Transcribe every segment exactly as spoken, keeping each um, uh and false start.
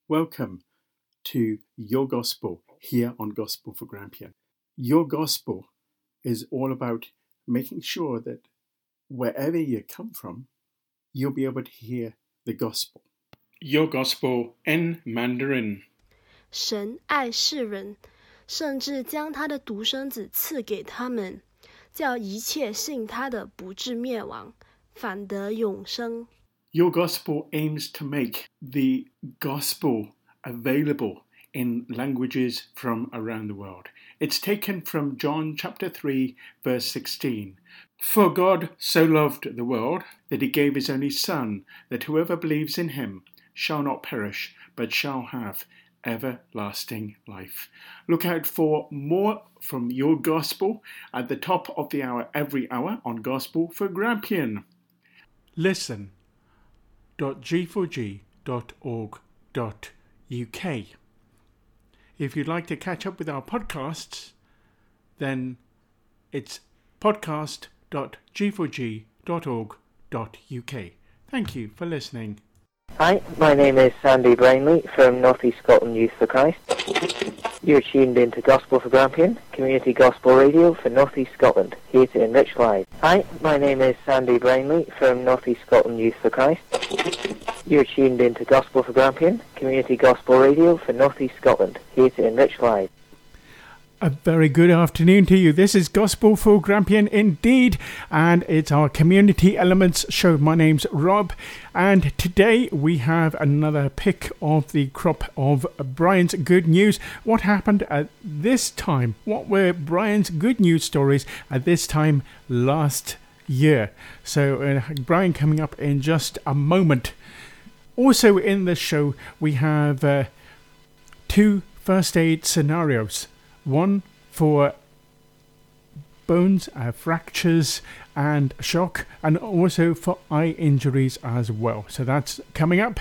Welcome to Your Gospel here on Gospel for Grampian. Your Gospel is all about making sure that wherever you come from, you'll be able to hear the Gospel. Your Gospel in Mandarin. 神爱世人，甚至将他的独生子赐给他们，叫一切信他的不至灭亡，反得永生。 Your Gospel aims to make the Gospel available in languages from around the world. It's taken from John chapter three, verse sixteen. For God so loved the world that he gave his only Son, that whoever believes in him shall not perish, but shall have everlasting life. Look out for more from Your Gospel at the top of the hour every hour on Gospel for Grampian. Listen dot g four g dot org dot u k. If you'd like to catch up with our podcasts, then it's podcast dot g four g dot org dot u k. Thank you for listening. Hi, my name is Sandy Brainley from North East Scotland Youth for Christ. You're tuned into Gospel for Grampian, community gospel radio for North East Scotland, here to enrich lives. Hi, my name is Sandy Brainley from North East Scotland Youth for Christ. You're tuned into Gospel for Grampian, community gospel radio for North East Scotland, here to enrich lives. A very good afternoon to you. This is Gospel for Grampian indeed, and it's our Community Elements show. My name's Rob, and today we have another pick of the crop of Brian's good news. What happened at this time? What were Brian's good news stories at this time last year? So uh, Brian coming up in just a moment. Also in the show we have uh, two first aid scenarios. One for bones, uh, fractures and shock, and also for eye injuries as well. So that's coming up.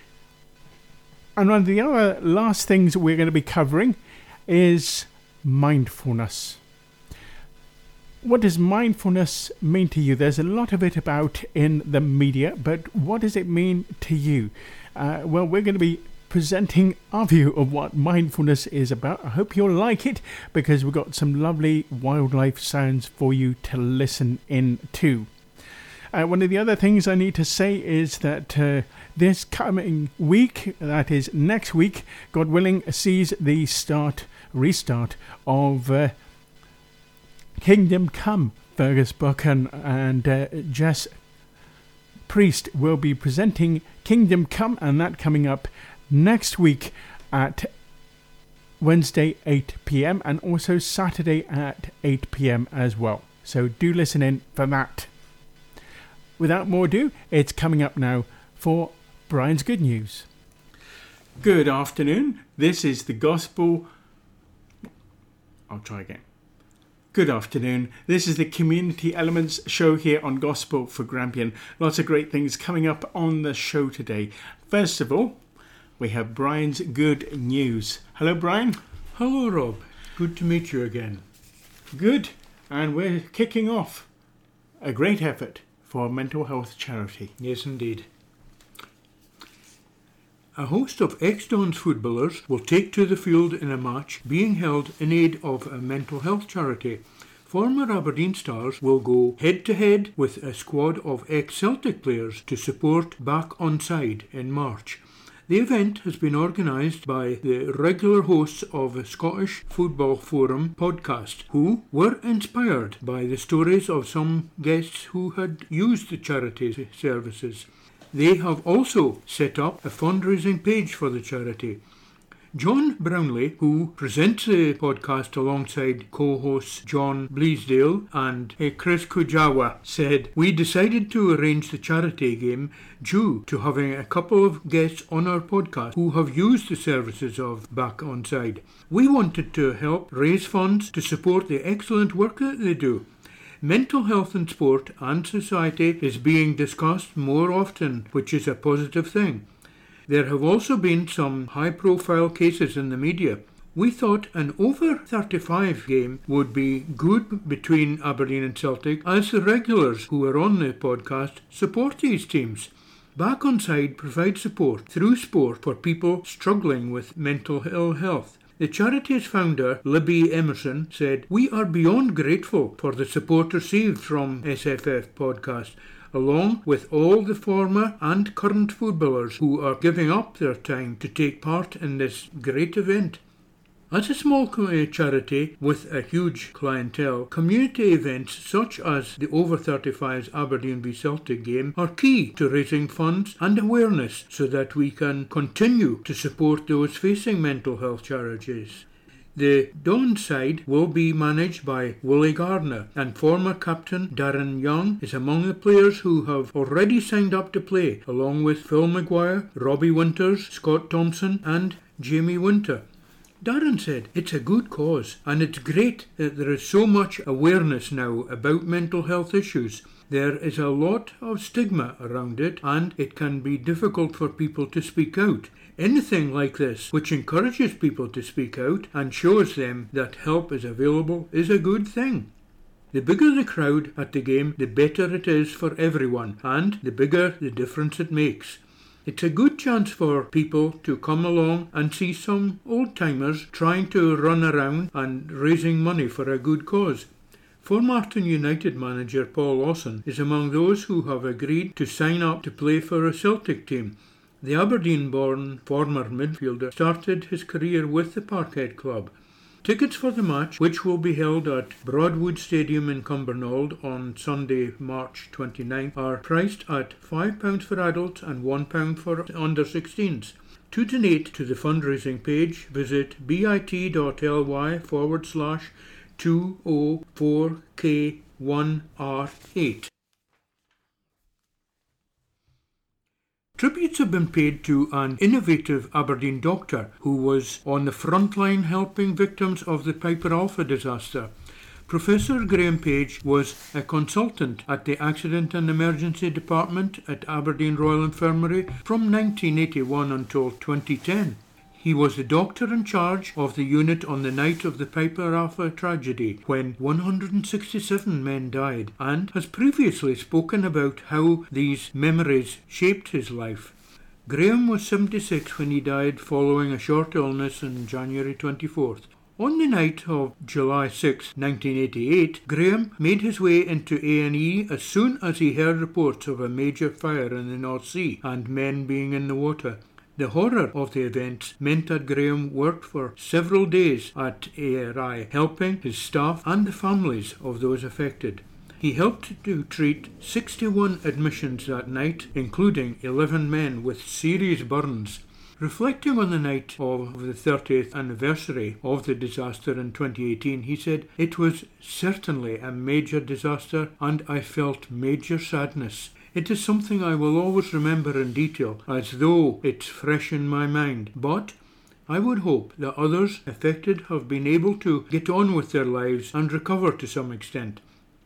And one of the other last things we're going to be covering is mindfulness. What does mindfulness mean to you? There's a lot of it about in the media, but what does it mean to you? Uh, well, we're going to be presenting our view of what mindfulness is about. I hope you'll like it, because we've got some lovely wildlife sounds for you to listen in to. Uh, one of the other things I need to say is that uh, this coming week, that is next week, God willing, sees the start, restart of uh, Kingdom Come. Fergus Buchan and uh, Jess Priest will be presenting Kingdom Come, and that coming up next week at Wednesday eight p.m. and also Saturday at eight p.m. as well. So do listen in for that. Without more ado, it's coming up now for Brian's Good News. Good afternoon. This is the Gospel... I'll try again. Good afternoon. This is the Community Elements show here on Gospel for Grampian. Lots of great things coming up on the show today. First of all, we have Brian's good news. Hello, Brian. Hello, Rob. Good to meet you again. Good. And we're kicking off a great effort for mental health charity. Yes, indeed. A host of ex-Dons footballers will take to the field in a match being held in aid of a mental health charity. Former Aberdeen stars will go head-to-head with a squad of ex-Celtic players to support Back Onside in March. The event has been organised by the regular hosts of a Scottish Football Forum podcast, who were inspired by the stories of some guests who had used the charity's services. They have also set up a fundraising page for the charity. John Brownlee, who presents the podcast alongside co-hosts John Bleasdale and Chris Kujawa, said, "We decided to arrange the charity game due to having a couple of guests on our podcast who have used the services of Back Onside. We wanted to help raise funds to support the excellent work that they do. Mental health in sport and society is being discussed more often, which is a positive thing. There have also been some high-profile cases in the media. We thought an over thirty-five game would be good between Aberdeen and Celtic, as the regulars who are on the podcast support these teams. Back On Side provides support through sport for people struggling with mental ill health. The charity's founder, Libby Emerson, said, "We are beyond grateful for the support received from S F F Podcast, along with all the former and current footballers who are giving up their time to take part in this great event." As a small charity with a huge clientele, community events such as the over thirty-fives Aberdeen v Celtic game are key to raising funds and awareness so that we can continue to support those facing mental health challenges. The Dawn side will be managed by Willie Gardner, and former captain Darren Young is among the players who have already signed up to play, along with Phil Maguire, Robbie Winters, Scott Thompson and Jamie Winter. Darren said, "It's a good cause, and it's great that there is so much awareness now about mental health issues. There is a lot of stigma around it, and it can be difficult for people to speak out. Anything like this, which encourages people to speak out and shows them that help is available, is a good thing. The bigger the crowd at the game, the better it is for everyone, and the bigger the difference it makes. It's a good chance for people to come along and see some old-timers trying to run around and raising money for a good cause." Formartine United manager Paul Lawson is among those who have agreed to sign up to play for a Celtic team. The Aberdeen-born former midfielder started his career with the Parkhead club. Tickets for the match, which will be held at Broadwood Stadium in Cumbernauld on Sunday, March twenty-ninth, are priced at five pounds for adults and one pound for under sixteens. To donate to the fundraising page, visit bit.ly forward slash 204K1R8. Tributes have been paid to an innovative Aberdeen doctor who was on the front line helping victims of the Piper Alpha disaster. Professor Graham Page was a consultant at the Accident and Emergency Department at Aberdeen Royal Infirmary from nineteen eighty-one until twenty ten. He was the doctor in charge of the unit on the night of the Piper Alpha tragedy, when one hundred sixty-seven men died, and has previously spoken about how these memories shaped his life. Graham was seventy-six when he died following a short illness on January twenty-fourth. On the night of July sixth, nineteen eighty-eight, Graham made his way into A and E as soon as he heard reports of a major fire in the North Sea and men being in the water. The horror of the events meant that Graham worked for several days at A R I, helping his staff and the families of those affected. He helped to treat sixty-one admissions that night, including eleven men with serious burns. Reflecting on the night of the thirtieth anniversary of the disaster in twenty eighteen, he said, "It was certainly a major disaster and I felt major sadness. It is something I will always remember in detail, as though it's fresh in my mind, but I would hope that others affected have been able to get on with their lives and recover to some extent."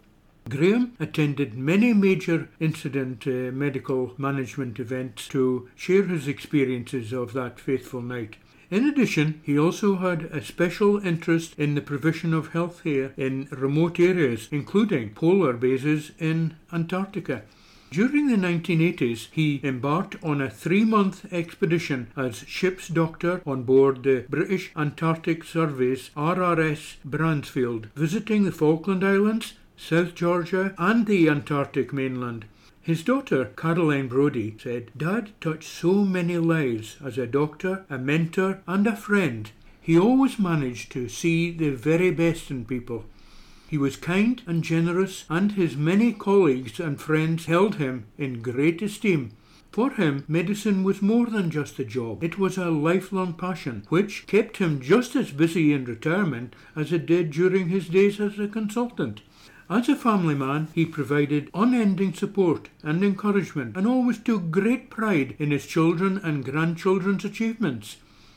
Graham attended many major incident uh, medical management events to share his experiences of that fateful night. In addition, he also had a special interest in the provision of health care in remote areas, including polar bases in Antarctica. During the nineteen eighties, he embarked on a three-month expedition as ship's doctor on board the British Antarctic Survey's R R S Bransfield, visiting the Falkland Islands, South Georgia and the Antarctic mainland. His daughter, Caroline Brodie, said, "Dad touched so many lives as a doctor, a mentor and a friend. He always managed to see the very best in people. He was kind and generous, and his many colleagues and friends held him in great esteem. For him, medicine was more than just a job. It was a lifelong passion, which kept him just as busy in retirement as it did during his days as a consultant. As a family man, he provided unending support and encouragement, and always took great pride in his children and grandchildren's achievements.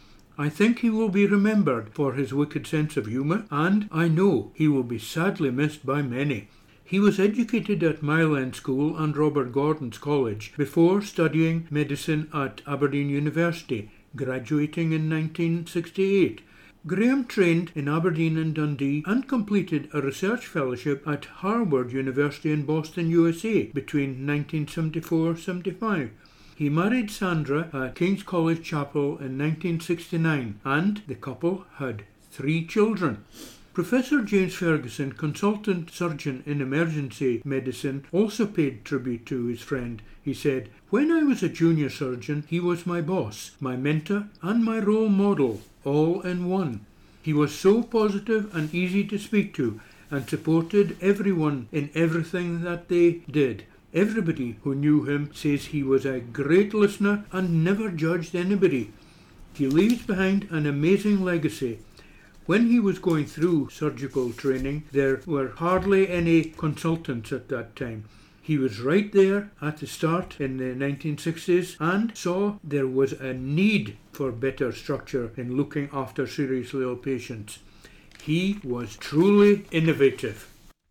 I think he will be remembered for his wicked sense of humour, and I know he will be sadly missed by many." He was educated at Mile End School and Robert Gordon's College before studying medicine at Aberdeen University, graduating in nineteen sixty-eight. Graham trained in Aberdeen and Dundee and completed a research fellowship at Harvard University in Boston, U S A between nineteen seventy-four to seventy-five. He married Sandra at King's College Chapel in nineteen sixty-nine, and the couple had three children. Professor James Ferguson, consultant surgeon in emergency medicine, also paid tribute to his friend. He said, "When I was a junior surgeon, he was my boss, my mentor, and my role model, all in one. He was so positive and easy to speak to, and supported everyone in everything that they did. Everybody who knew him says he was a great listener and never judged anybody. He leaves behind an amazing legacy. When he was going through surgical training, there were hardly any consultants at that time. He was right there at the start in the nineteen sixties and saw there was a need for better structure in looking after seriously ill patients. He was truly innovative."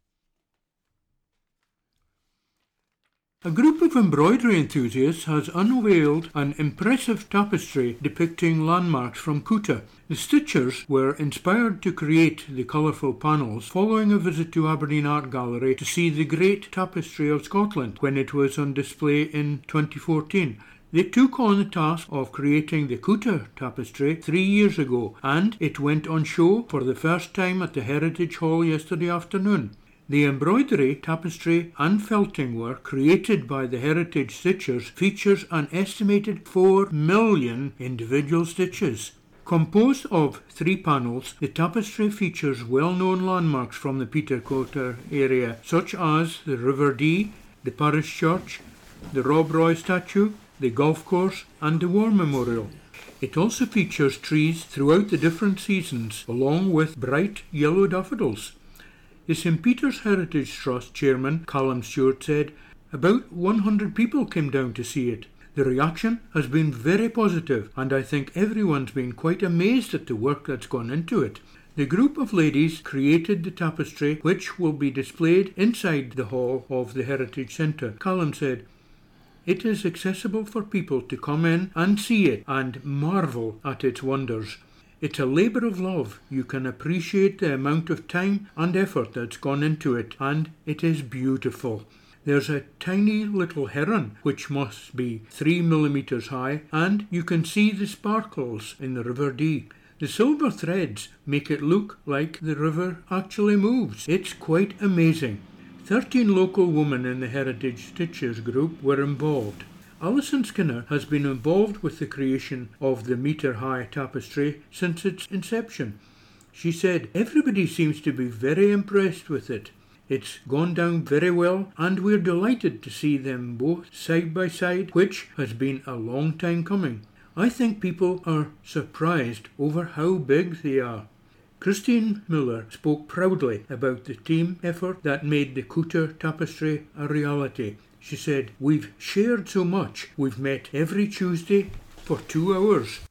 A group of embroidery enthusiasts has unveiled an impressive tapestry depicting landmarks from Kuta. The stitchers were inspired to create the colourful panels following a visit to Aberdeen Art Gallery to see the Great Tapestry of Scotland when it was on display in twenty fourteen. They took on the task of creating the Kuta tapestry three years ago, and it went on show for the first time at the Heritage Hall yesterday afternoon. The embroidery, tapestry and felting work created by the Heritage Stitchers features an estimated four million individual stitches. Composed of three panels, the tapestry features well-known landmarks from the Petercotter area, such as the River Dee, the parish church, the Rob Roy statue, the golf course and the War Memorial. It also features trees throughout the different seasons, along with bright yellow daffodils. The Saint Peter's Heritage Trust chairman, Callum Stewart, said, "About one hundred people came down to see it. The reaction has been very positive, and I think everyone's been quite amazed at the work that's gone into it." The group of ladies created the tapestry, which will be displayed inside the hall of the Heritage Centre. Callum said, "It is accessible for people to come in and see it and marvel at its wonders. It's a labour of love. You can appreciate the amount of time and effort that's gone into it, and it is beautiful. There's a tiny little heron, which must be three millimetres high, and you can see the sparkles in the River Dee. The silver threads make it look like the river actually moves. It's quite amazing." Thirteen local women in the Heritage Stitchers group were involved. Alison Skinner has been involved with the creation of the metre-high tapestry since its inception. She said, "Everybody seems to be very impressed with it. It's gone down very well, and we're delighted to see them both side by side, which has been a long time coming. I think people are surprised over how big they are." Christine Miller spoke proudly about the team effort that made the Kuta tapestry a reality. She said, "We've shared so much. We've met every Tuesday for two hours.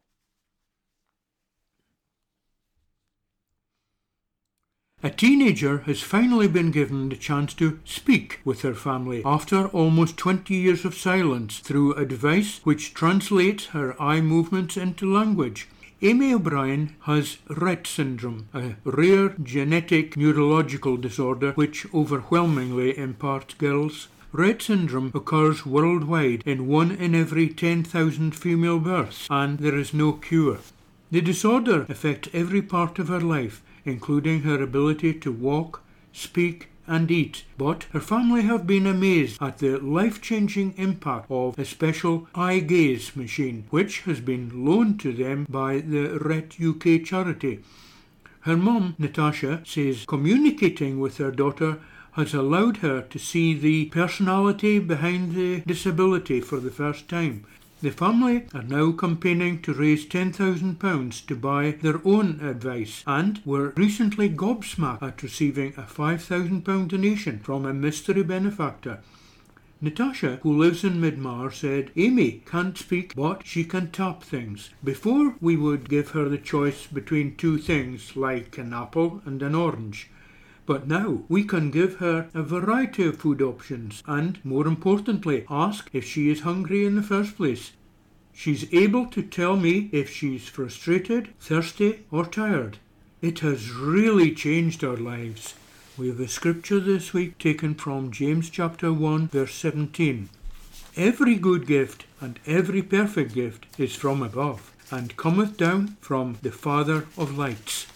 A teenager has finally been given the chance to speak with her family after almost twenty years of silence through a device which translates her eye movements into language. Amy O'Brien has Rett syndrome, a rare genetic neurological disorder which overwhelmingly imparts girls. Rett syndrome occurs worldwide in one in every ten thousand female births, and there is no cure. The disorder affects every part of her life, including her ability to walk, speak and eat, but her family have been amazed at the life-changing impact of a special eye gaze machine, which has been loaned to them by the Rett U K charity. Her mum, Natasha, says communicating with her daughter has allowed her to see the personality behind the disability for the first time. The family are now campaigning to raise ten thousand pounds to buy their own advice, and were recently gobsmacked at receiving a five thousand pounds donation from a mystery benefactor. Natasha, who lives in Midmar, said, "Amy can't speak, but she can tap things. Before, we would give her the choice between two things, like an apple and an orange. But now we can give her a variety of food options and, more importantly, ask if she is hungry in the first place. She's able to tell me if she's frustrated, thirsty or tired. It has really changed our lives." We have a scripture this week taken from James chapter one verse seventeen. Every good gift and every perfect gift is from above, and cometh down from the Father of lights.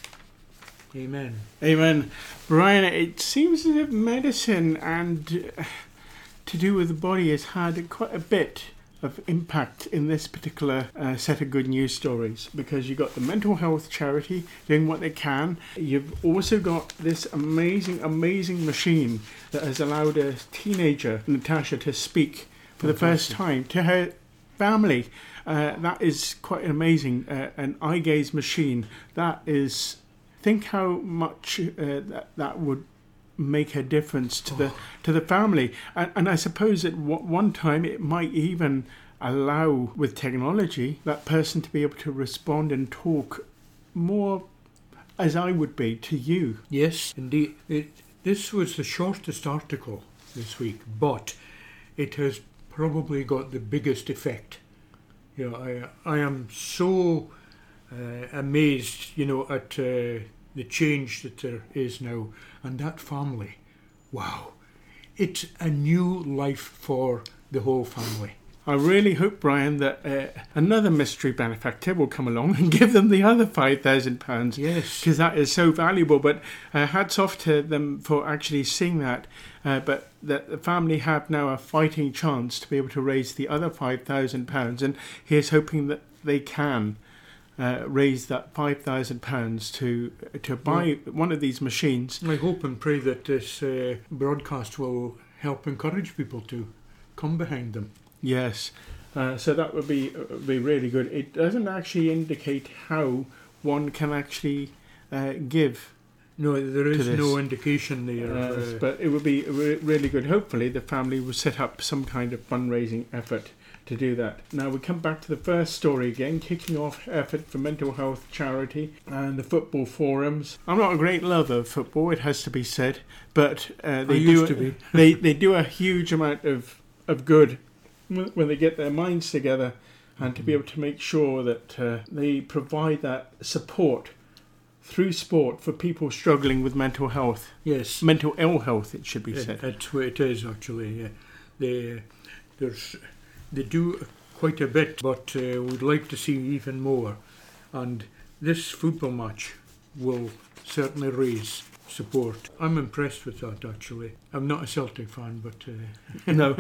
Amen. Amen. Brian, it seems as if medicine and uh, to do with the body has had quite a bit of impact in this particular uh, set of good news stories, because you've got the mental health charity doing what they can. You've also got this amazing, amazing machine that has allowed a teenager, Natasha, to speak for the first time to her family. Uh, that is quite amazing. Uh, an eye gaze machine. That is, think how much uh, that, that would make a difference to the to the family, and, and I suppose at one time it might even allow, with technology, that person to be able to respond and talk more as I would be to you. Yes, indeed. It, this was the shortest article this week, but it has probably got the biggest effect. You know, I I am so uh, amazed, you know, at uh, the change that there is now, and that family, wow, it's a new life for the whole family. I really hope, Brian, that uh, another mystery benefactor will come along and give them the other five thousand pounds. Yes. Because that is so valuable. But uh, hats off to them for actually seeing that. Uh, but that the family have now a fighting chance to be able to raise the other five thousand pounds. And here's hoping that they can uh, raise that five thousand pounds to to buy well, one of these machines. I hope and pray that this uh, broadcast will help encourage people to come behind them. Yes, uh, so that would be uh, be really good. It doesn't actually indicate how one can actually uh, give. No, there is no indication there. Uh, uh, but it would be re- really good. Hopefully the family will set up some kind of fundraising effort to do that. Now we come back to the first story again, kicking off effort for mental health charity and the football forums. I'm not a great lover of football, it has to be said, but uh, they I do used to be. they they do a huge amount of of good when they get their minds together, and to be able to make sure that uh, they provide that support through sport for people struggling with mental health. Yes. Mental ill health, it should be It, said. that's what it is, actually. Yeah. They, there's, they do quite a bit, but uh, we'd like to see even more. And this football match will certainly raise support. I'm impressed with that, actually. I'm not a Celtic fan, but... Uh, No.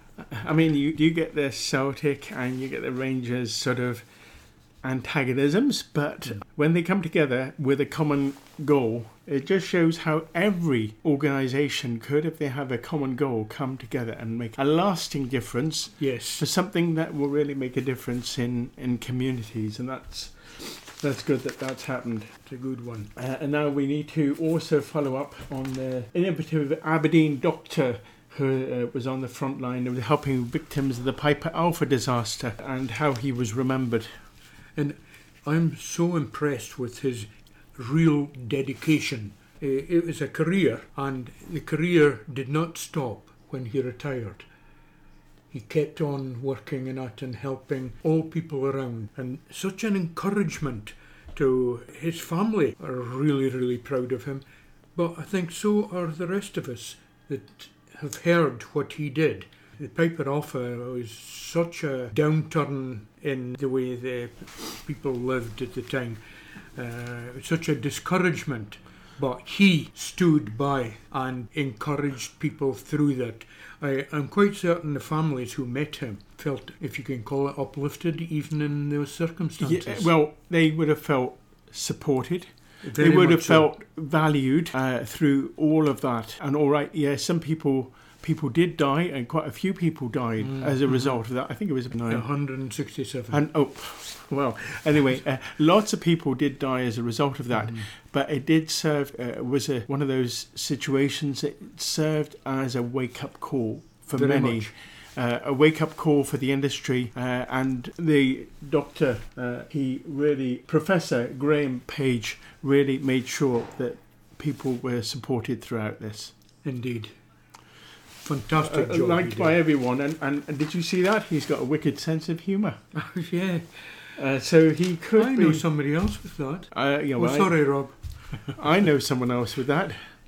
I mean, you, you get the Celtic and you get the Rangers sort of antagonisms, but yeah. when they come together with a common goal, it just shows how every organisation could, if they have a common goal, come together and make a lasting difference. Yes. For something that will really make a difference in, in communities, and that's that's good that that's happened. It's a good one. Uh, and now we need to also follow up on the innovative Aberdeen doctor who uh, was on the front line of helping victims of the Piper Alpha disaster, and how he was remembered. And I'm so impressed with his real dedication. Uh, it was a career, and the career did not stop when he retired. He kept on working in it and helping all people around, and such an encouragement to his family. Are really, really proud of him, but I think so are the rest of us that have heard what he did. The Piper Alpha was such a downturn in the way the people lived at the time. Uh, such a discouragement. But he stood by and encouraged people through that. I, I'm quite certain the families who met him felt, if you can call it, uplifted even in those circumstances. Yeah, well, they would have felt supported. Very they would have so. felt valued uh, through all of that. And all right, yeah, some people people did die, and quite a few people died mm, as a mm-hmm. result of that. I think it was nine. one hundred sixty-seven. And oh, well, anyway, uh, lots of people did die as a result of that. Mm. But it did serve, uh, was a, one of those situations that served as a wake-up call for Very many. much. Uh, a wake-up call for the industry, uh, and the doctor, uh, he really, Professor Graham Page, really made sure that people were supported throughout this. Indeed. Fantastic uh, job. Liked by everyone, and, and, and did you see that? He's got a wicked sense of humour. Yeah. Uh, so he could I be... know somebody else with that. Uh, yeah, oh, well, sorry, Rob. I know someone else with that.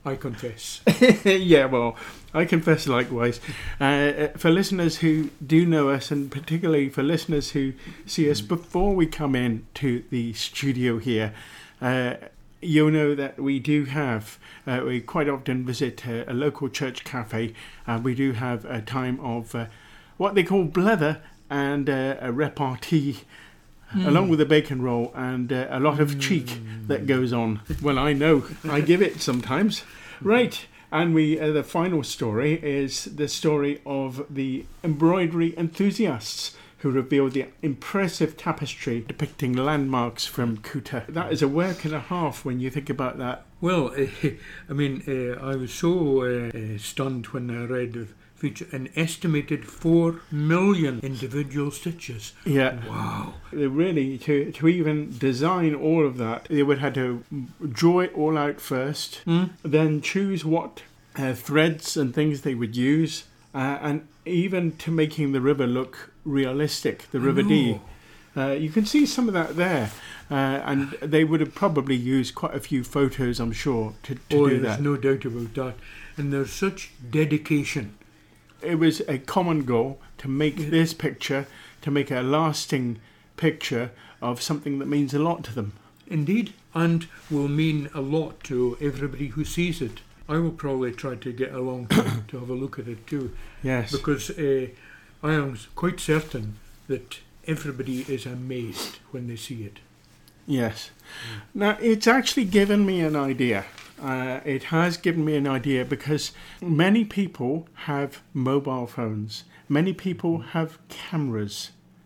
I confess. Yeah, well, I confess likewise. Uh, for listeners who do know us, and particularly for listeners who see us before we come in to the studio here, uh, you'll know that we do have, uh, we quite often visit a, a local church cafe, and we do have a time of uh, what they call blether and uh, a repartee, mm. along with a bacon roll and uh, a lot of mm. cheek that goes on. Well, I know, I give it sometimes. Right, and we uh, the final story is the story of the embroidery enthusiasts who revealed the impressive tapestry depicting landmarks from Kuta. That is a work and a half when you think about that. Well, uh, I mean, uh, I was so uh, stunned when I read the feature, an estimated four million individual stitches. Yeah. Wow. They really, to, to even design all of that, they would have to draw it all out first, mm. then choose what uh, threads and things they would use, uh, and even to making the river look realistic, the River Dee. Uh, you can see some of that there, uh, and they would have probably used quite a few photos, I'm sure, to, to oh, do there's that. no doubt about that. And there's such dedication. It was a common goal to make yeah. this picture, to make a lasting picture of something that means a lot to them. Indeed, and will mean a lot to everybody who sees it. I will probably try to get along to, to have a look at it too. Yes. Because uh, I am quite certain that everybody is amazed when they see it. Yes. Mm. Now, it's actually given me an idea. Uh, it has given me an idea because many people have mobile phones. Many people have cameras.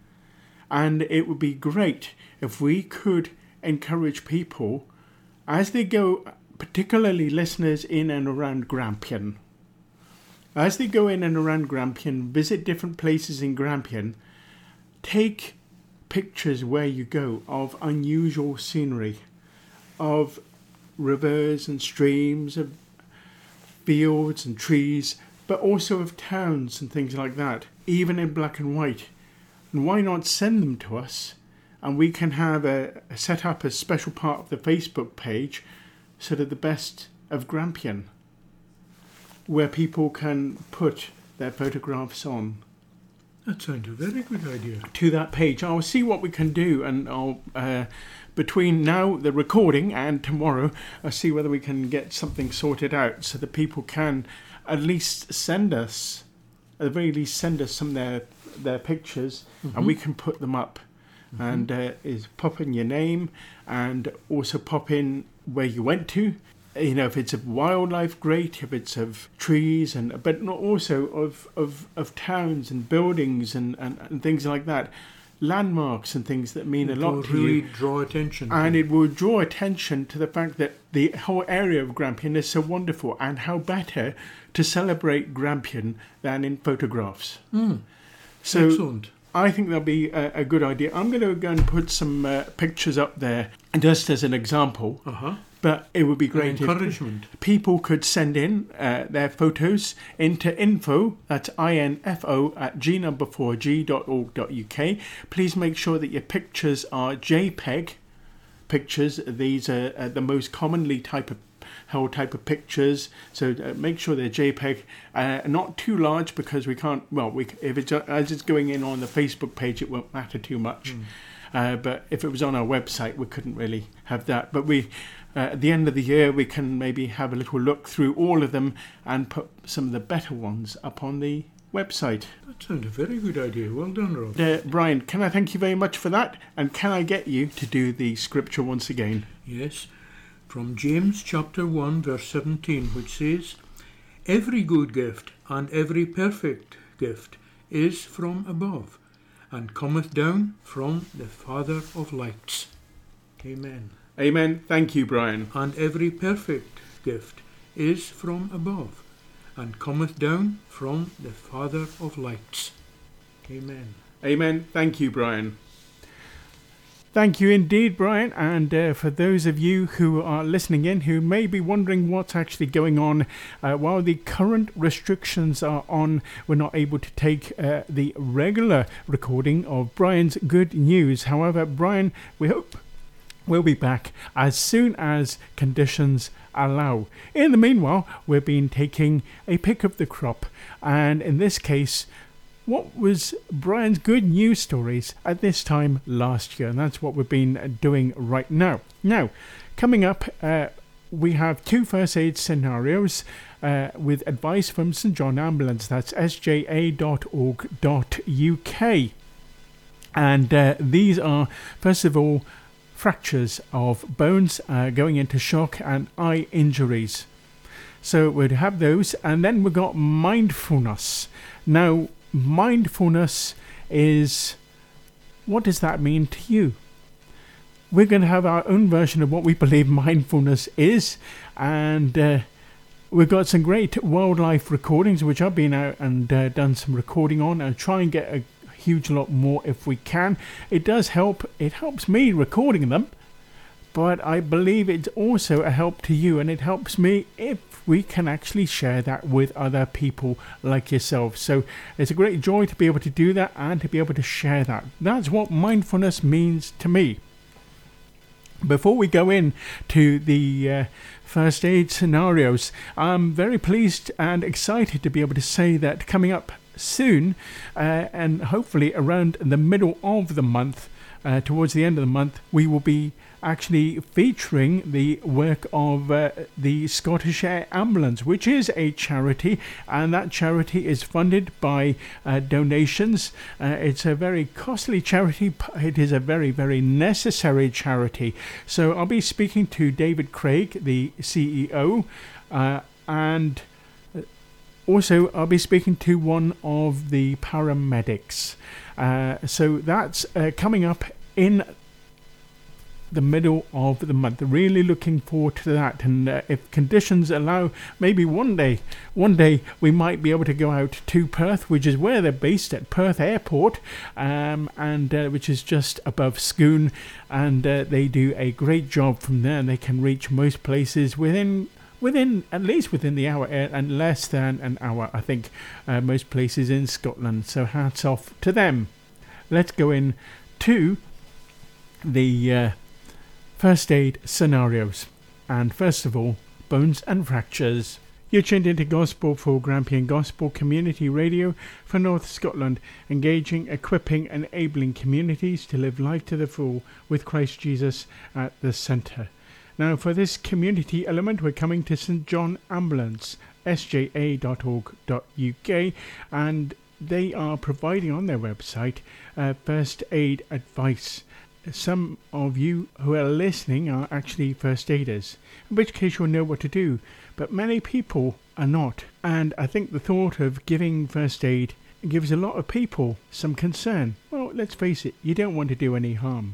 And it would be great if we could encourage people as they go, particularly listeners in and around Grampian, as they go in and around Grampian, visit different places in Grampian, take pictures where you go of unusual scenery, of rivers and streams, of fields and trees, but also of towns and things like that, even in black and white. And why not send them to us, and we can have a, a set up a special part of the Facebook page, sort of the best of Grampian, where people can put their photographs on. That sounds a very good idea. To that page. I'll see what we can do, and I'll uh, between now, the recording, and tomorrow, I'll see whether we can get something sorted out so that people can at least send us, at the very least send us some of their, their pictures, mm-hmm. and we can put them up. Mm-hmm. And uh, is pop in your name, and also pop in where you went to. You know, if it's of wildlife, great. If it's of trees, and but not also of of, of towns and buildings and, and, and things like that, landmarks and things that mean it a lot will to really you. Draw attention, and it will draw attention to the fact that the whole area of Grampian is so wonderful, and how better to celebrate Grampian than in photographs. Mm. So excellent. I think that'll be a, a good idea. I'm going to go and put some uh, pictures up there just as an example. Uh-huh. But it would be great encouragement. If people could send in uh, their photos into info, that's I N F O, at g number four g dot org dot u k. Please make sure that your pictures are JPEG pictures. These are uh, the most commonly type of whole type of pictures, so uh, make sure they're JPEG, uh, not too large, because we can't, well, we if it's as it's going in on the Facebook page, it won't matter too much. Mm. Uh, but if it was on our website, we couldn't really have that. But we, uh, at the end of the year, we can maybe have a little look through all of them and put some of the better ones up on the website. That sounds a very good idea. Well done, Rob. Uh, Brian, can I thank you very much for that? And can I get you to do the scripture once again? Yes. From James chapter one verse seventeen, which says, "Every good gift and every perfect gift is from above, and cometh down from the Father of lights." Amen. Amen. Thank you, Brian. And every perfect gift is from above, and cometh down from the Father of lights. Amen. Amen. Thank you, Brian. Thank you indeed, Brian. And uh, for those of you who are listening in who may be wondering what's actually going on, uh, while the current restrictions are on, we're not able to take uh, the regular recording of Brian's good news. However, Brian, we hope will be back as soon as conditions allow. In the meanwhile, we've been taking a pick of the crop, and in this case, what was Brian's good news stories at this time last year, and that's what we've been doing right now. Now, coming up, uh, we have two first aid scenarios uh, with advice from St John Ambulance. That's s j a dot org dot u k. And uh, these are, first of all, fractures of bones uh, going into shock and eye injuries. So we'd have those, and then we've got mindfulness. Now, mindfulness is, what does that mean to you? We're going to have our own version of what we believe mindfulness is, and uh, we've got some great wildlife recordings which I've been out and uh, done some recording on, and try and get a huge lot more if we can. It does help. It helps me recording them, but I believe it's also a help to you, and it helps me if we can actually share that with other people like yourself. So it's a great joy to be able to do that and to be able to share that. That's what mindfulness means to me. Before we go in to the uh, first aid scenarios, I'm very pleased and excited to be able to say that coming up soon, uh, and hopefully around the middle of the month, uh, towards the end of the month, we will be actually featuring the work of uh, the Scottish Air Ambulance, which is a charity, and that charity is funded by uh, donations. Uh, it's a very costly charity. It is a very, very necessary charity. So I'll be speaking to David Craig, the C E O, uh, and also I'll be speaking to one of the paramedics. Uh, so that's uh, coming up in the middle of the month. Really looking forward to that, and uh, if conditions allow, maybe one day one day we might be able to go out to Perth, which is where they're based at Perth Airport, um, and uh, which is just above Scone, and uh, they do a great job from there, and they can reach most places within within at least within the hour, and less than an hour, I think, uh, most places in Scotland. So hats off to them. Let's go in to the uh, first aid scenarios, and first of all, bones and fractures. You're tuned into Gospel for Grampian Gospel Community Radio for North Scotland, engaging, equipping, enabling communities to live life to the full with Christ Jesus at the centre. Now, for this community element, we're coming to St John Ambulance, s j a dot org dot u k, and they are providing on their website uh, first aid advice. Some of you who are listening are actually first aiders, in which case you'll know what to do, but many people are not. And I think the thought of giving first aid gives a lot of people some concern. Well, let's face it, you don't want to do any harm.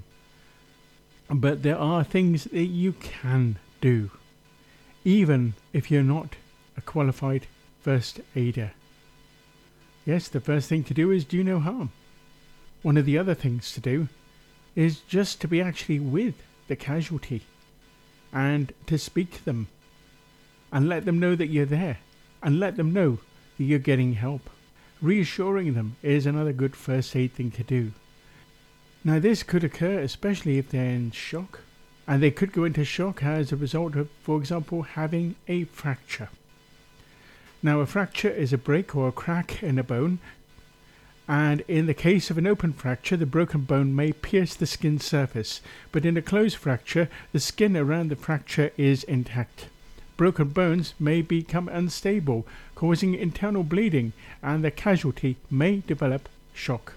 But there are things that you can do, even if you're not a qualified first aider. Yes, the first thing to do is do no harm. One of the other things to do is just to be actually with the casualty and to speak to them and let them know that you're there and let them know that you're getting help. Reassuring them is another good first aid thing to do. Now, this could occur especially if they're in shock, and they could go into shock as a result of, for example, having a fracture. Now, a fracture is a break or a crack in a bone, and in the case of an open fracture, the broken bone may pierce the skin surface, but in a closed fracture, the skin around the fracture is intact. Broken bones may become unstable, causing internal bleeding, and the casualty may develop shock.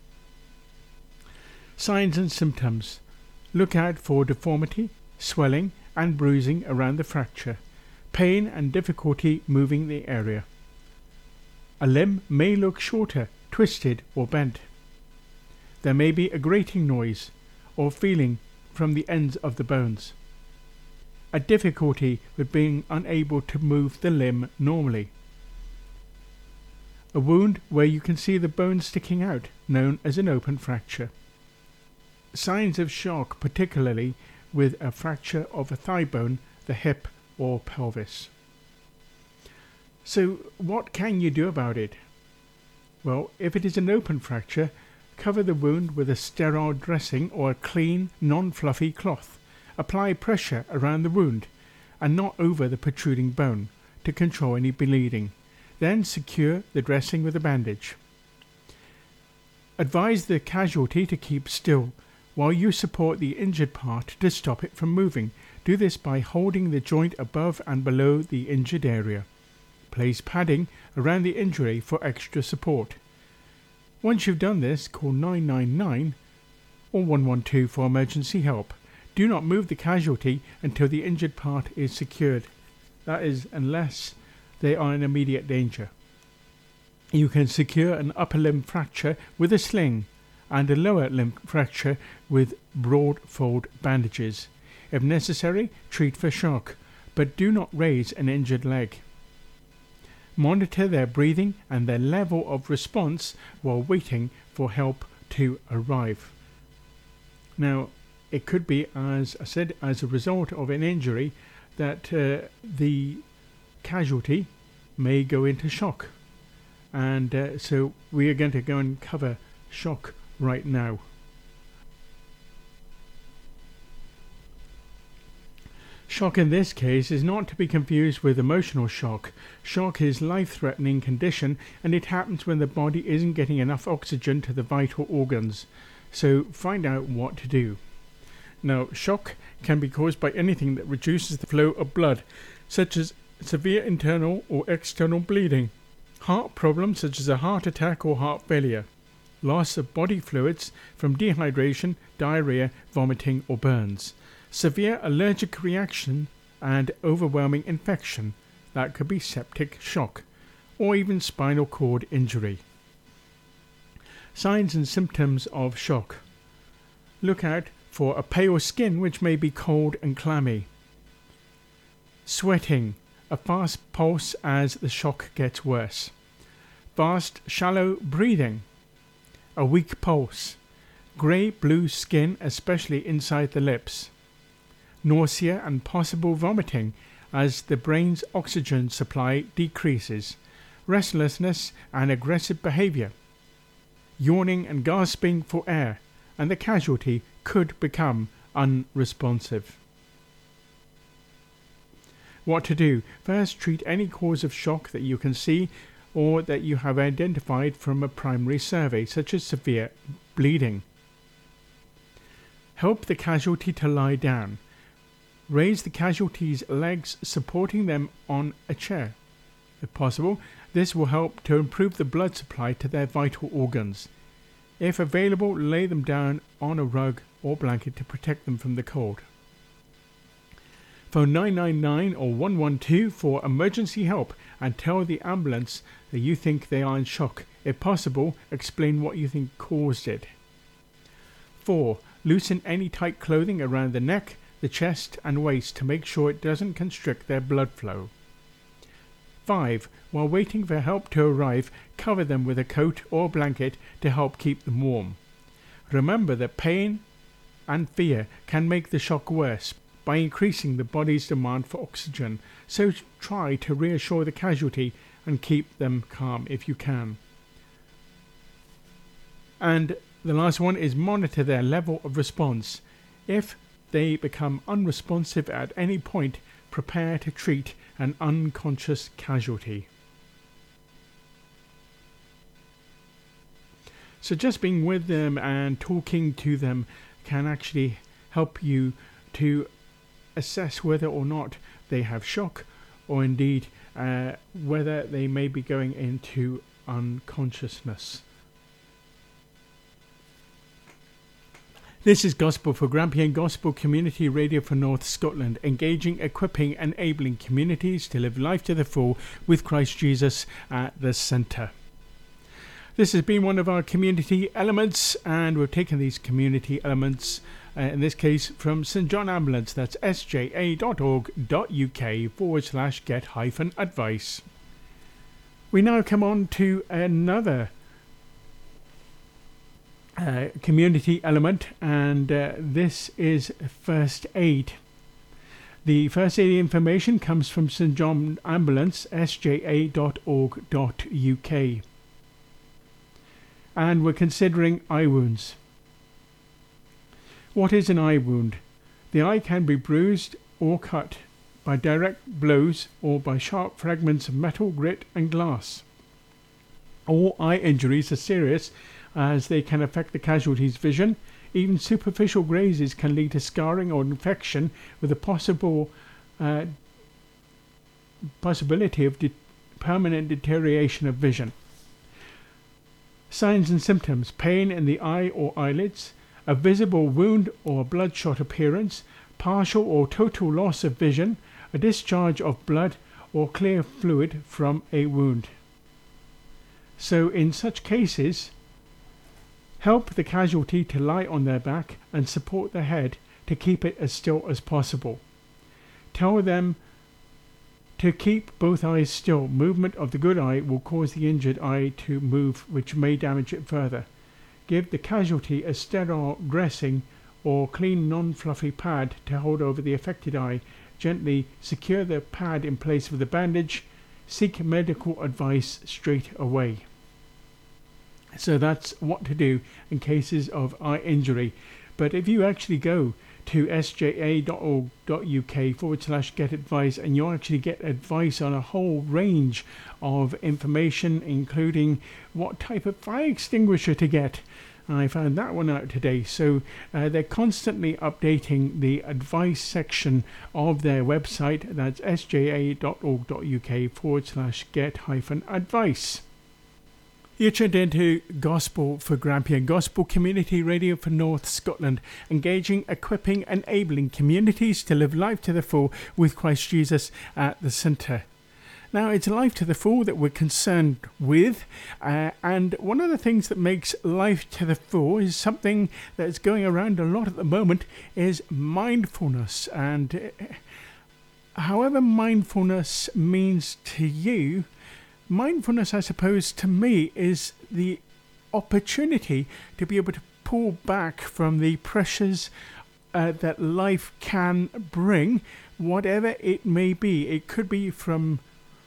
Signs and symptoms. Look out for deformity, swelling, and bruising around the fracture, pain and difficulty moving the area. A limb may look shorter, twisted, or bent. There may be a grating noise or feeling from the ends of the bones. A difficulty with being unable to move the limb normally. A wound where you can see the bone sticking out, known as an open fracture. Signs of shock, particularly with a fracture of a thigh bone, the hip, or pelvis. So, what can you do about it? Well, if it is an open fracture, cover the wound with a sterile dressing or a clean, non-fluffy cloth. Apply pressure around the wound. and not over the protruding bone to control any bleeding. Then secure the dressing with a bandage. Advise the casualty to keep still while you support the injured part to stop it from moving. Do this by holding the joint above and below the injured area. Place padding around the injury for extra support. Once you've done this, call nine nine nine or one one two for emergency help. Do not move the casualty until the injured part is secured. That is, unless they are in immediate danger. You can secure an upper limb fracture with a sling and a lower limb fracture with broad fold bandages. If necessary, treat for shock, but do not raise an injured leg. Monitor their breathing and their level of response while waiting for help to arrive. Now, it could be, as I said, as a result of an injury that uh, the casualty may go into shock. And uh, so we are going to go and cover shock right now. Shock in this case is not to be confused with emotional shock. Shock is a life-threatening condition, and it happens when the body isn't getting enough oxygen to the vital organs. So find out what to do. Now, shock can be caused by anything that reduces the flow of blood, such as severe internal or external bleeding, heart problems such as a heart attack or heart failure, loss of body fluids from dehydration, diarrhea, vomiting or burns, severe allergic reaction and overwhelming infection, that could be septic shock, or even spinal cord injury. Signs and symptoms of shock. Look out for a pale skin which may be cold and clammy. Sweating, a fast pulse as the shock gets worse. Fast, shallow breathing. A weak pulse. Grey-blue skin, especially inside the lips. Nausea and possible vomiting as the brain's oxygen supply decreases. Restlessness and aggressive behavior. Yawning and gasping for air, and the casualty could become unresponsive. What to do? First, treat any cause of shock that you can see or that you have identified from a primary survey, such as severe bleeding. Help the casualty to lie down. Raise the casualty's legs, supporting them on a chair. If possible, this will help to improve the blood supply to their vital organs. If available, lay them down on a rug or blanket to protect them from the cold. Phone nine nine nine or one one two for emergency help and tell the ambulance that you think they are in shock. If possible, explain what you think caused it. four. Loosen any tight clothing around the neck, the chest and waist to make sure it doesn't constrict their blood flow. five. While waiting for help to arrive, cover them with a coat or blanket to help keep them warm. Remember that pain and fear can make the shock worse by increasing the body's demand for oxygen, so try to reassure the casualty and keep them calm if you can. And the last one is monitor their level of response. If they become unresponsive at any point, prepare to treat an unconscious casualty. So just being with them and talking to them can actually help you to assess whether or not they have shock, or indeed uh, whether they may be going into unconsciousness. This is Gospel for Grampian, Gospel Community Radio for North Scotland, engaging, equipping, enabling communities to live life to the full with Christ Jesus at the centre. This has been one of our community elements, and we've taken these community elements, uh, in this case from St John Ambulance. That's sja.org.uk forward slash get hyphen advice. We now come on to another uh, community element, and uh, this is first aid. The first aid information comes from St John Ambulance, sja.org.uk. And we're considering eye wounds. What is an eye wound? The eye can be bruised or cut by direct blows or by sharp fragments of metal, grit and glass. All eye injuries are serious as they can affect the casualty's vision. Even superficial grazes can lead to scarring or infection with a possible uh, possibility of de- permanent deterioration of vision. Signs and symptoms: pain in the eye or eyelids, a visible wound or bloodshot appearance, partial or total loss of vision, a discharge of blood or clear fluid from a wound. So in such cases, help the casualty to lie on their back and support their head to keep it as still as possible. Tell them to keep both eyes still. Movement of the good eye will cause the injured eye to move, which may damage it further. Give the casualty a sterile dressing or clean non-fluffy pad to hold over the affected eye. Gently secure the pad in place with a bandage. Seek medical advice straight away. So that's what to do in cases of eye injury. But if you actually go to sja.org.uk forward slash get advice, and you'll actually get advice on a whole range of information, including what type of fire extinguisher to get. I found that one out today. So uh, they're constantly updating the advice section of their website. That's sja.org.uk forward slash get hyphen advice. You're tuned into Gospel for Grampian, Gospel Community Radio for North Scotland, engaging, equipping, enabling communities to live life to the full with Christ Jesus at the centre. Now, it's life to the full that we're concerned with, uh, and one of the things that makes life to the full is something that's going around a lot at the moment, is mindfulness. And uh, however mindfulness means to you, mindfulness, I suppose, to me, is the opportunity to be able to pull back from the pressures uh, that life can bring, whatever it may be. It could be from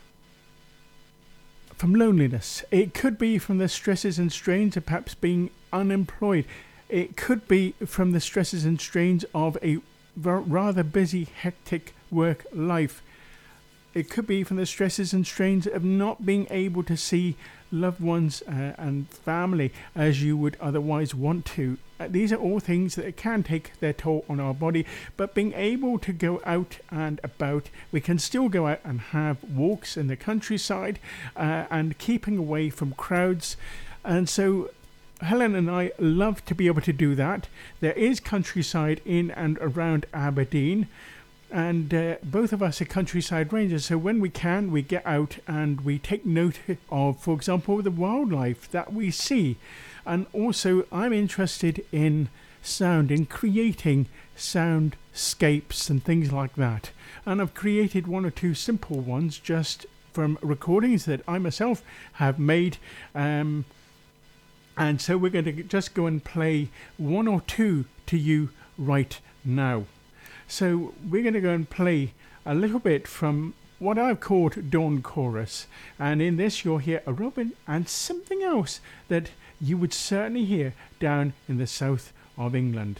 from loneliness. It could be from the stresses and strains of perhaps being unemployed. It could be from the stresses and strains of a rather busy, hectic work life. It could be from the stresses and strains of not being able to see loved ones uh, and family as you would otherwise want to. Uh, these are all things that can take their toll on our body, but being able to go out and about, we can still go out and have walks in the countryside uh, and keeping away from crowds. And so Helen and I love to be able to do that. There is countryside in and around Aberdeen. And uh, both of us are countryside rangers, so when we can, we get out and we take note of, for example, the wildlife that we see. And also, I'm interested in sound, in creating soundscapes and things like that. And I've created one or two simple ones just from recordings that I myself have made. Um, and so we're going to just go and play one or two to you right now. So we're going to go and play a little bit from what I've called Dawn Chorus. And in this you'll hear a robin and something else that you would certainly hear down in the south of England.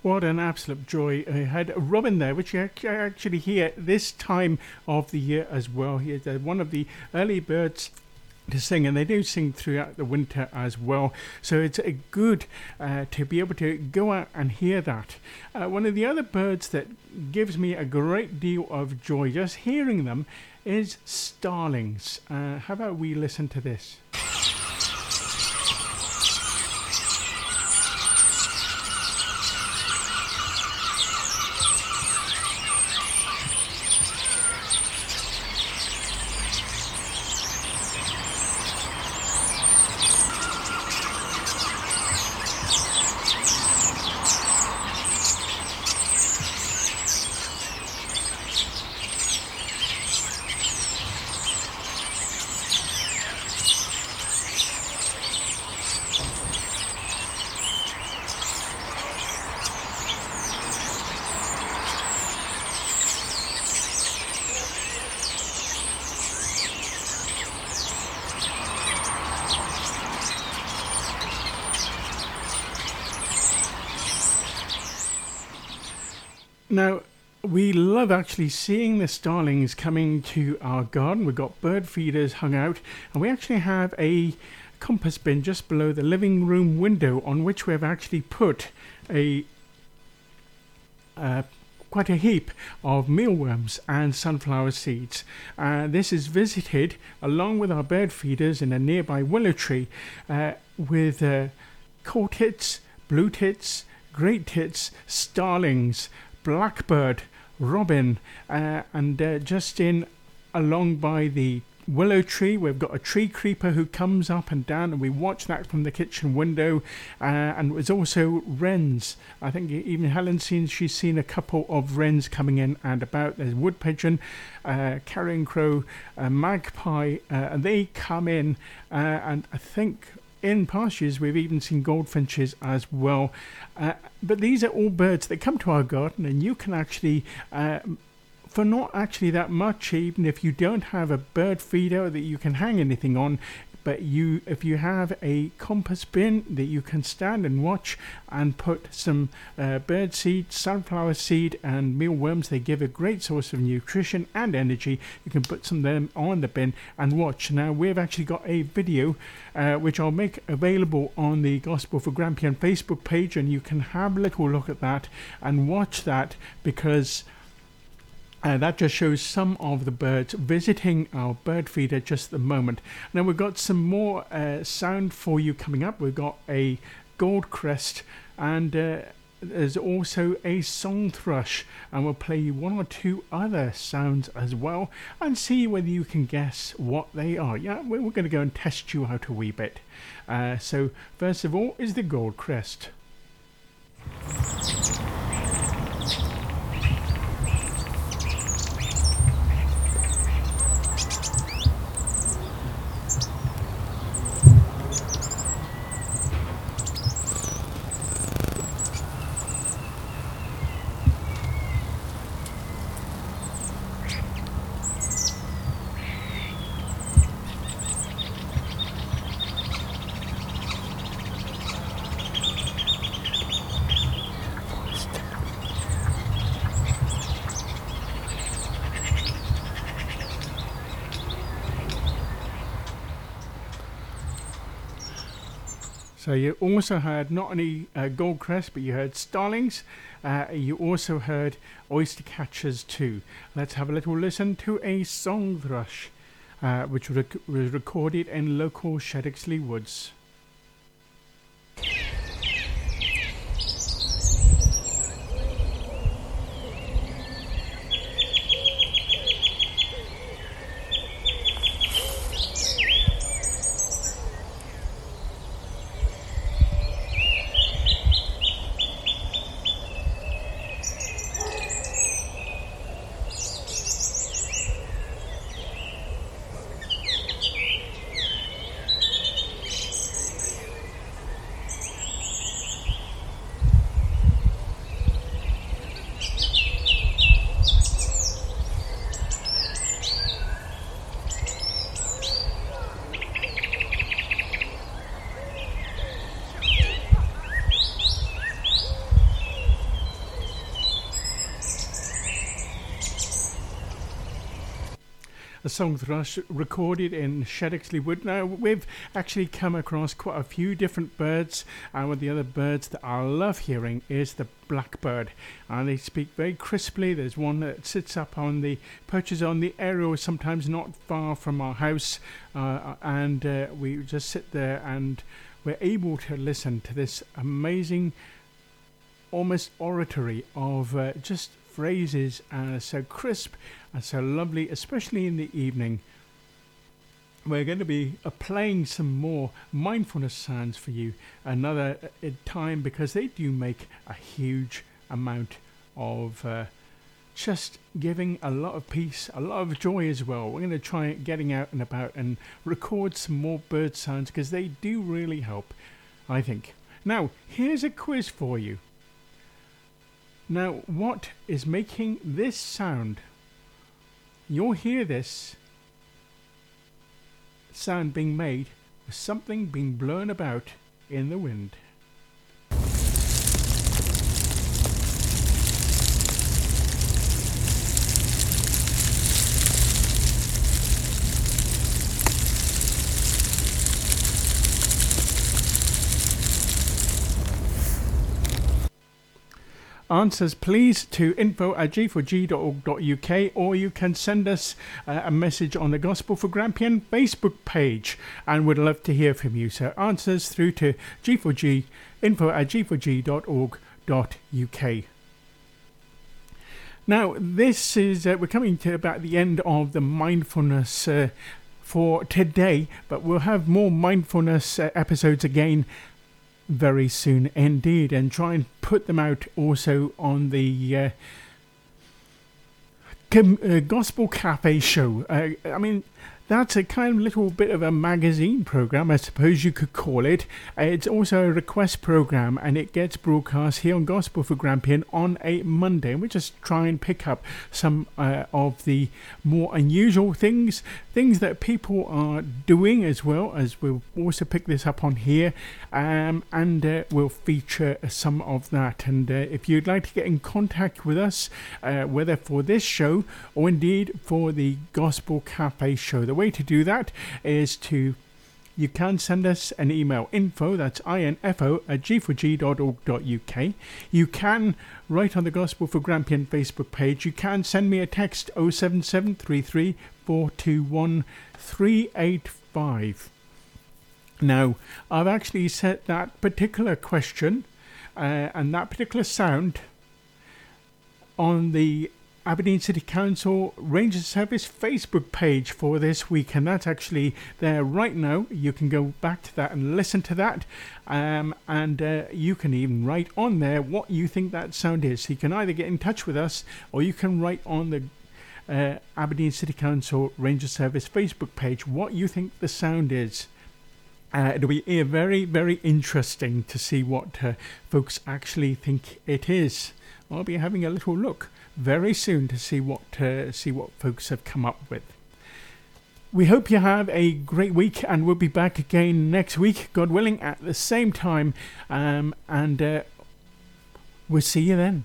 What an absolute joy. I had Robin there, which you actually hear this time of the year as well. He is one of the early birds to sing, and they do sing throughout the winter as well. So it's a good uh, to be able to go out and hear that. Uh, one of the other birds that gives me a great deal of joy just hearing them is starlings. Uh, how about we listen to this? Now, we love actually seeing the starlings coming to our garden. We've got bird feeders hung out, and we actually have a compass bin just below the living room window on which we have actually put a uh, quite a heap of mealworms and sunflower seeds. Uh, this is visited along with our bird feeders in a nearby willow tree uh, with uh, coal tits, blue tits, great tits, starlings, blackbird, robin, uh, and uh, just in along by the willow tree we've got a tree creeper who comes up and down, and we watch that from the kitchen window. Uh, and there's also wrens. I think even Helen's seen she's seen a couple of wrens coming in and about. There's wood pigeon, uh, carrion crow, uh, magpie, uh, and they come in, uh, and I think in past years we've even seen goldfinches as well. Uh, but these are all birds that come to our garden, and you can actually, uh, for not actually that much, even if you don't have a bird feeder that you can hang anything on, but you, if you have a compass bin that you can stand and watch and put some uh, bird seed, sunflower seed and mealworms, they give a great source of nutrition and energy. You can put some of them on the bin and watch. Now we've actually got a video uh, which I'll make available on the Gospel for Grampian Facebook page, and you can have a little look at that and watch that, because Uh, that just shows some of the birds visiting our bird feeder just at the moment. Now we've got some more uh, sound for you coming up. We've got a goldcrest, and uh, there's also a song thrush, and we'll play you one or two other sounds as well and see whether you can guess what they are. Yeah, we're, we're going to go and test you out a wee bit. Uh, so first of all is the goldcrest. So you also heard not only uh, goldcrest, but you heard starlings. Uh, you also heard oyster catchers too. Let's have a little listen to a song thrush, uh, which was rec- was recorded in local Shedixley Woods. a song thrush recorded in Shedexley Wood. Now, we've actually come across quite a few different birds, and one of the other birds that I love hearing is the blackbird, and they speak very crisply. There's one that sits up on the perches on the aerial, sometimes not far from our house, uh, and uh, we just sit there and we're able to listen to this amazing, almost oratory of uh, just phrases, and uh, so crisp and so lovely, especially in the evening. We're going to be uh, playing some more mindfulness sounds for you another uh, time, because they do make a huge amount of uh, just giving a lot of peace, a lot of joy as well. We're going to try getting out and about and record some more bird sounds, because they do really help, I think. Now, here's a quiz for you. Now, what is making this sound? You'll hear this sound being made with something being blown about in the wind. Answers please to info at g four g dot org dot u k, or you can send us uh, a message on the Gospel for Grampian Facebook page, and we'd love to hear from you. So answers through to G four G, info at g four g dot org dot u k. Now, this is, uh, we're coming to about the end of the mindfulness uh, for today, but we'll have more mindfulness uh, episodes again very soon indeed, and try and put them out also on the uh, com- uh, Gospel Cafe show. Uh, I mean, that's a kind of little bit of a magazine program, I suppose you could call it. Uh, it's also a request program, and it gets broadcast here on Gospel for Grampian on a Monday. And we just try and pick up some uh, of the more unusual things, things that people are doing, as well as we'll also pick this up on here, um, and uh, we'll feature some of that. And uh, if you'd like to get in contact with us, uh, whether for this show or indeed for the Gospel Cafe show, the way to do that is to, you can send us an email, info, that's info at g four g dot org dot u k. You can write on the Gospel for Grampian Facebook page. You can send me a text, oh seven seven three three four two one three eight five. Now, I've actually set that particular question uh, and that particular sound on the Aberdeen City Council Ranger Service Facebook page for this week, and that's actually there right now. You can go back to that and listen to that, um, and uh, you can even write on there what you think that sound is. So you can either get in touch with us, or you can write on the uh, Aberdeen City Council Ranger Service Facebook page what you think the sound is. Uh, it'll be uh, very, very interesting to see what uh, folks actually think it is. I'll be having a little look very soon to see what uh, see what folks have come up with. We hope you have a great week, and we'll be back again next week, God willing, at the same time, um, and uh, we'll see you then.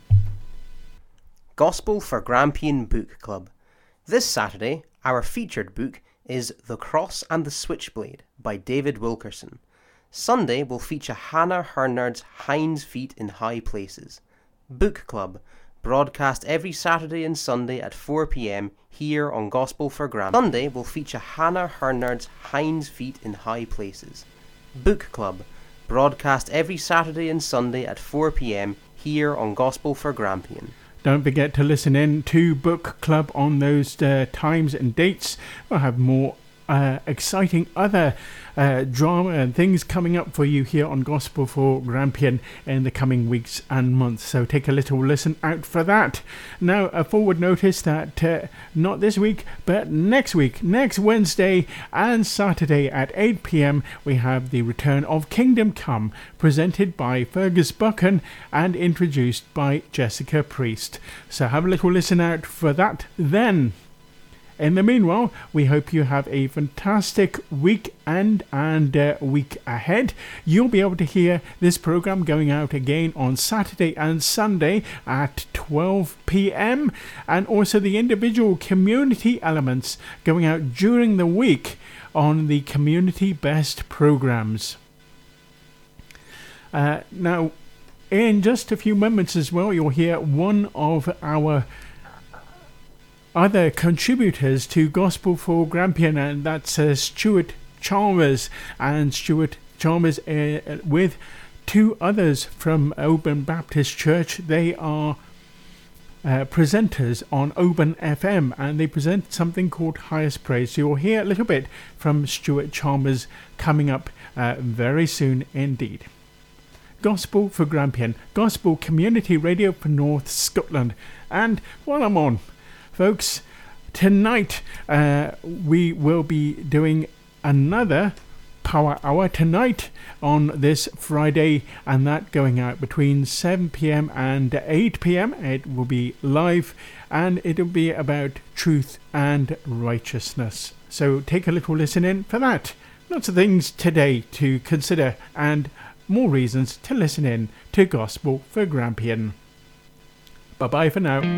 Gospel for Grampian Book Club. This Saturday, our featured book is The Cross and the Switchblade by David Wilkerson. Sunday will feature Hannah Hernard's Hinds Feet in High Places. Book Club, broadcast every Saturday and Sunday at four p.m. here on Gospel for Grampian. Sunday will feature Hannah Hernard's Hinds Feet in High Places. Book Club, broadcast every Saturday and Sunday at four p.m. here on Gospel for Grampian. Don't forget to listen in to Book Club on those uh, times and dates. We'll have more uh, exciting other uh, drama and things coming up for you here on Gospel for Grampian in the coming weeks and months. So take a little listen out for that. Now, a forward notice that uh, not this week, but next week, next Wednesday and Saturday at eight p.m, we have the return of Kingdom Come, presented by Fergus Buchan and introduced by Jessica Priest. So have a little listen out for that then. In the meanwhile, we hope you have a fantastic weekend and uh, week ahead. You'll be able to hear this program going out again on Saturday and Sunday at twelve p.m. and also the individual community elements going out during the week on the Community Best programs. Uh, now, in just a few moments as well, you'll hear one of our other contributors to Gospel for Grampian, and that's uh, Stuart Chalmers. And Stuart Chalmers, uh, with two others from Oban Baptist Church, they are uh, presenters on Oban F M, and they present something called Highest Praise. So you'll hear a little bit from Stuart Chalmers coming up uh, very soon indeed. Gospel for Grampian, Gospel Community Radio for North Scotland. And while I'm on, folks, tonight uh, we will be doing another Power Hour tonight on this Friday, and that going out between seven p.m. and eight p.m. It will be live, and it'll be about truth and righteousness. So take a little listen in for that. Lots of things today to consider, and more reasons to listen in to Gospel for Grampian. Bye-bye for now.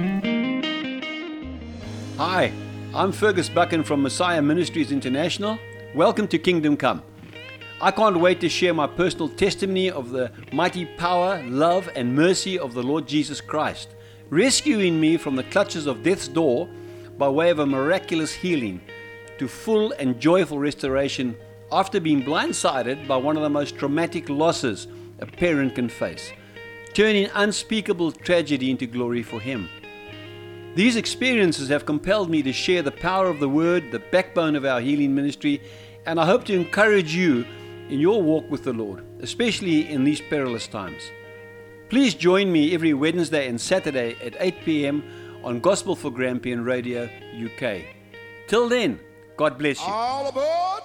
Hi, I'm Fergus Buchan from Messiah Ministries International. Welcome to Kingdom Come. I can't wait to share my personal testimony of the mighty power, love and mercy of the Lord Jesus Christ, rescuing me from the clutches of death's door by way of a miraculous healing to full and joyful restoration after being blindsided by one of the most traumatic losses a parent can face, turning unspeakable tragedy into glory for Him. These experiences have compelled me to share the power of the Word, the backbone of our healing ministry, and I hope to encourage you in your walk with the Lord, especially in these perilous times. Please join me every Wednesday and Saturday at eight p.m. on Gospel for Grampian Radio U K. Till then, God bless you. All aboard!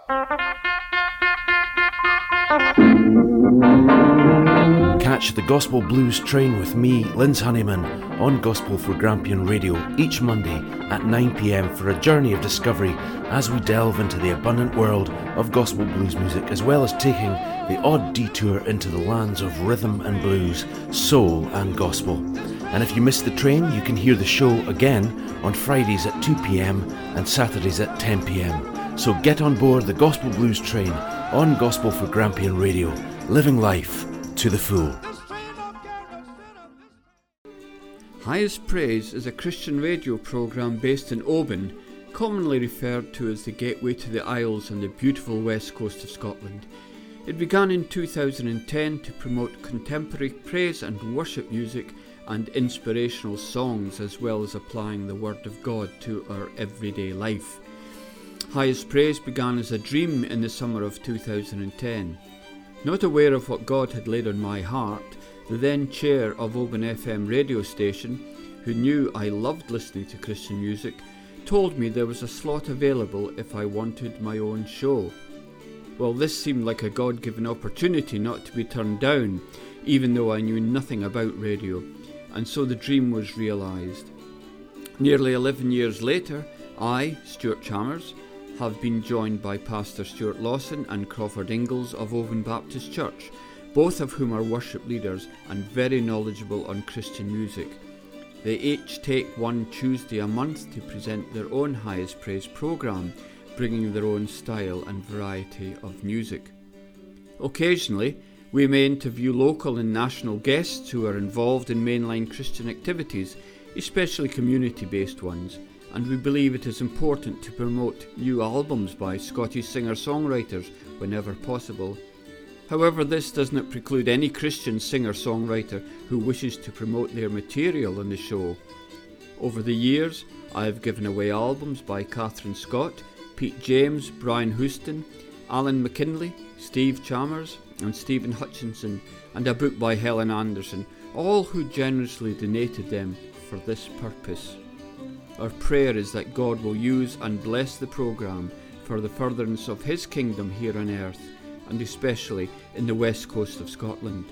Catch the Gospel Blues train with me, Linz Honeyman, on Gospel for Grampian Radio each Monday at nine p.m. for a journey of discovery as we delve into the abundant world of gospel blues music, as well as taking the odd detour into the lands of rhythm and blues, soul and gospel. And if you missed the train, you can hear the show again on Fridays at two p.m. and Saturdays at ten p.m. So get on board the Gospel Blues train on Gospel for Grampian Radio, living life to the full. Highest Praise is a Christian radio programme based in Oban, commonly referred to as the gateway to the Isles on the beautiful west coast of Scotland. It began in two thousand ten to promote contemporary praise and worship music and inspirational songs, as well as applying the Word of God to our everyday life. Highest Praise began as a dream in the summer of two thousand ten. Not aware of what God had laid on my heart, the then chair of Oban F M radio station, who knew I loved listening to Christian music, told me there was a slot available if I wanted my own show. Well, this seemed like a God-given opportunity not to be turned down, even though I knew nothing about radio, and so the dream was realised. Nearly eleven years later, I, Stuart Chalmers, have been joined by Pastor Stuart Lawson and Crawford Ingalls of Oban Baptist Church, both of whom are worship leaders and very knowledgeable on Christian music. They each take one Tuesday a month to present their own Highest Praise programme, bringing their own style and variety of music. Occasionally, we may interview local and national guests who are involved in mainline Christian activities, especially community-based ones, and we believe it is important to promote new albums by Scottish singer-songwriters whenever possible. However, this does not preclude any Christian singer-songwriter who wishes to promote their material on the show. Over the years, I have given away albums by Catherine Scott, Pete James, Brian Houston, Alan McKinley, Steve Chalmers and Stephen Hutchinson, and a book by Helen Anderson, all who generously donated them for this purpose. Our prayer is that God will use and bless the programme for the furtherance of His kingdom here on earth, and especially in the west coast of Scotland.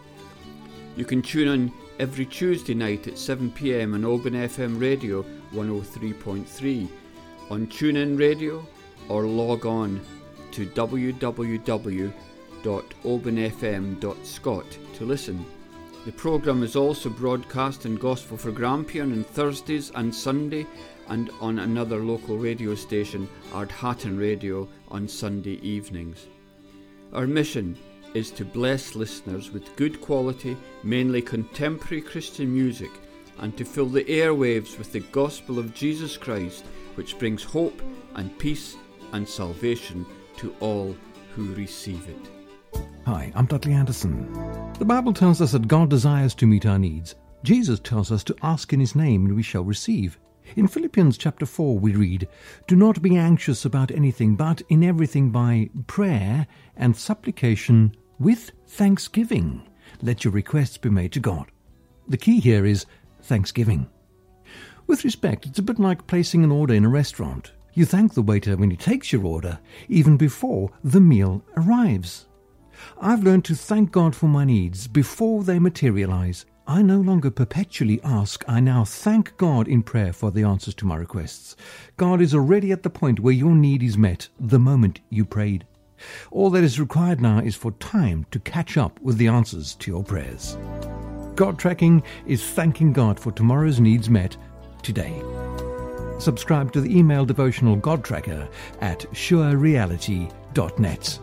You can tune in every Tuesday night at seven p.m. on Oban F M Radio one oh three point three, on TuneIn Radio or log on to w w w dot oban f m dot scot to listen. The programme is also broadcast on Gospel for Grampian on Thursdays and Sunday, and on another local radio station, Ardhatton Radio, on Sunday evenings. Our mission is to bless listeners with good quality, mainly contemporary Christian music, and to fill the airwaves with the gospel of Jesus Christ, which brings hope and peace and salvation to all who receive it. Hi, I'm Dudley Anderson. The Bible tells us that God desires to meet our needs. Jesus tells us to ask in his name and we shall receive. In Philippians chapter four we read, "Do not be anxious about anything, but in everything by prayer and supplication with thanksgiving, let your requests be made to God." The key here is thanksgiving. With respect, it's a bit like placing an order in a restaurant. You thank the waiter when he takes your order, even before the meal arrives. I've learned to thank God for my needs before they materialize. I no longer perpetually ask, I now thank God in prayer for the answers to my requests. God is already at the point where your need is met the moment you prayed. All that is required now is for time to catch up with the answers to your prayers. God tracking is thanking God for tomorrow's needs met today. Subscribe to the email devotional God Tracker at sure reality dot net.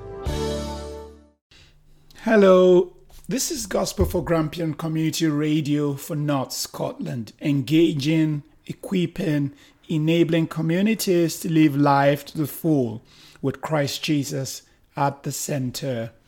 Hello, this is Gospel for Grampian Community Radio for North Scotland, engaging, equipping, enabling communities to live life to the full with Christ Jesus at the center.